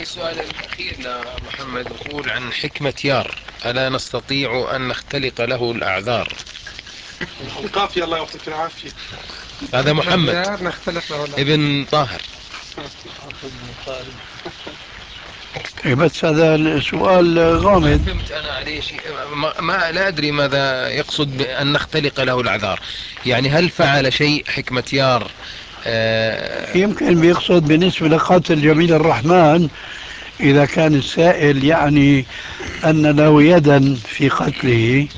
السؤال الأخير محمد يقول عن حكمة يار: ألا نستطيع أن نختلق له الأعذار؟ القافية الله يعطيك العافية. هذا محمد نختلق له ابن طاهر. بس هذا السؤال غامض. فهمت أنا عليه شيء، ما لا أدري ماذا يقصد بأن نختلق له الأعذار. يعني هل فعل شيء حكمة يار؟ يمكن بيقصد بالنسبة لقاتل جميل الرحمن، إذا كان السائل يعني أن له يدا في قتله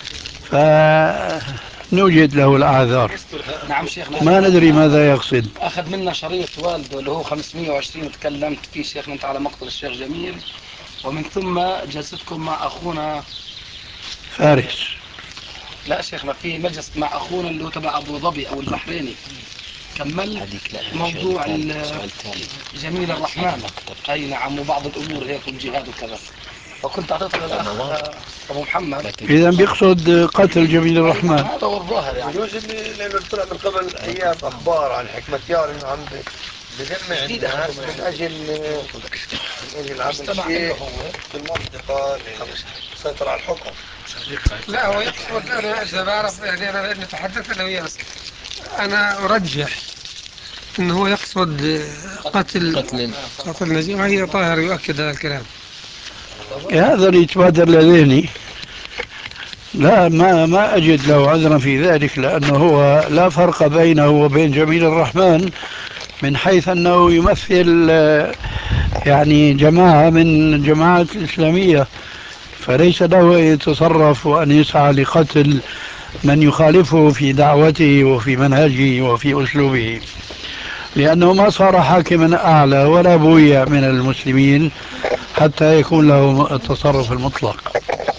فنوجد له الأعذار. نعم شيخنا، ما ندري ماذا يقصد. أخذ منا شريط والده اللي هو 520 تكلمت فيه شيخنا أنت على مقتل الشيخ جميل، ومن ثم جلستكم مع أخونا فارس. لا شيخنا، في مجلس مع أخونا اللي هو تبع أبو ظبي أو البحريني، كمل موضوع جميل الرحمن. أي نعم، وبعض الأمور هيك والجهاد وكذا، فكنت أعطيته للأخ أبو محمد. إذا بيقصد قتل جميل الرحمن. هذا هو الظاهر يعني. يجوز لأنه طلع من قبل أيام أخبار عن حكمة يار إنه عم بجمع الناس من أجل عمل شيء في المنطقة للسيطرة على الحكم. لا هو يقصد، أنا إذا بعرف يعني أنا نتحدث أنا وياه، أنا أرجح أنه هو يقصد قتل نجيب. هي طاهر يؤكد هذا الكلام. هذا اللي يتبادر لذهني. لا، ما أجد له عذرا في ذلك، لأنه هو لا فرق بينه وبين جميل الرحمن من حيث أنه يمثل يعني جماعة من الجماعات الإسلامية، فليس له أن يتصرف وأن يسعى لقتل من يخالفه في دعوته وفي منهجه وفي أسلوبه، لأنه ما صار حاكما أعلى ولا بويع من المسلمين حتى يكون له التصرف المطلق.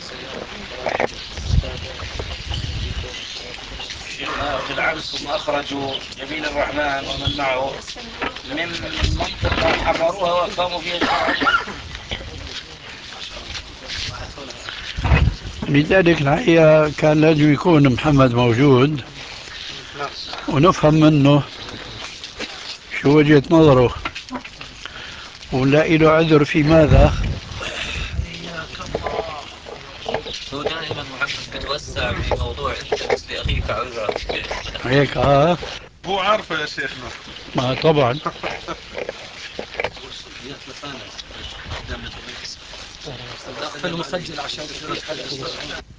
شيخنا بالعكس، هم أخرجوا جميل الرحمن ومن معه من منطقة حرروها وأقاموا فيها الشرع. لذلك الحقيقة كان لازم يكون محمد موجود ونفهم منه شو وجهة نظره ونلاقي له عذر في ماذا. هو دائما محمد بتوسع في موضوع انت مثل اخيك عذرا. هيك هو عارفه يا شيخنا. ما طبعا. المسجل عشان